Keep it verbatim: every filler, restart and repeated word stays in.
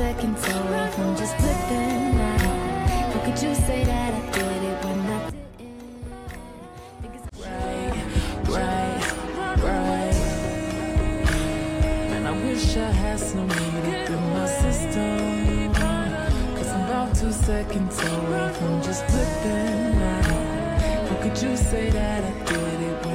seconds away from just living now. How could you say that I did it when I didn't? Because Right, right, right. Man, I wish I had some weed up in my system. Cause I'm about two seconds away from just living now. How could you say that I did it when